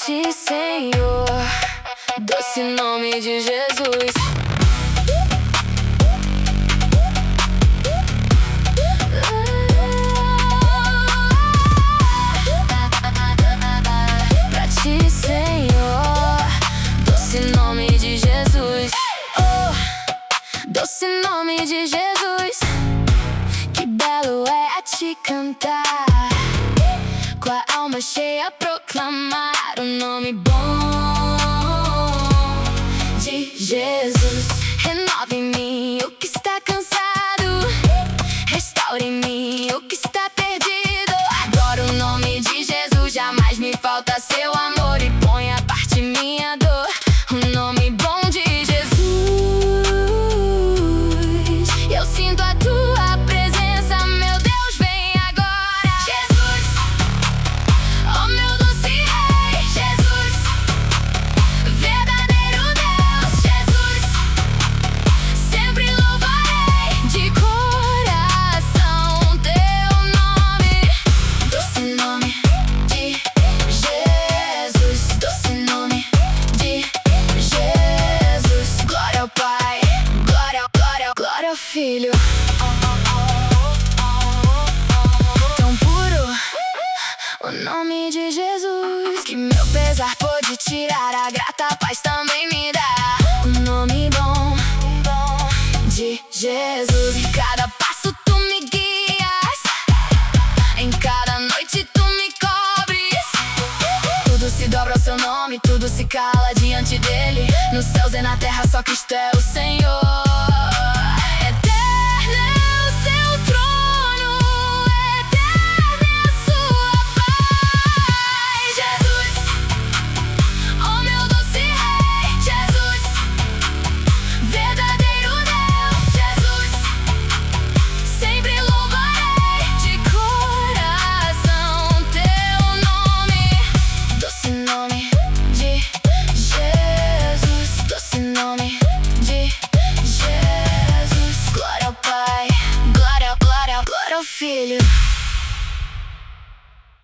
ti, Senhor, doce nome de Jesus. Pra ti, Senhor, doce nome de Jesus. Oh, doce nome de Jesus, que belo é a te cantar, com a alma cheia proclamar o nome bom de Jesus. Renova em mim o que está cansado, restaure em mim o que está perdido. Adoro o nome de Jesus, jamais me falta seu amor, e põe a parte minha dor. O nome bom de Jesus, eu sinto a tua presença, meu Deus, vem agora. Jesus, oh meu doce Rei, Jesus, verdadeiro Deus, Jesus, sempre louvarei de coração teu nome. Doce nome de Jesus, doce nome de Jesus. Glória ao Pai, glória, glória, glória ao Filho. Tão puro o nome de Jesus, que meu pesar pôde tirar, a grata paz também me dá. O nome bom de Jesus, em cada passo tu me guias, em cada noite tu me cobres. Tudo se dobra ao seu nome, tudo se cala diante dele. Nos céus e na terra só Cristo é o Senhor. Eterno é o seu trono, eterna é a sua paz. Jesus, oh meu doce Rei, Jesus, verdadeiro Deus, Jesus, sempre louvarei de coração teu nome. Doce nome de Jesus, doce nome de Jesus. Glória ao Pai, glória, glória, glória ao Filho.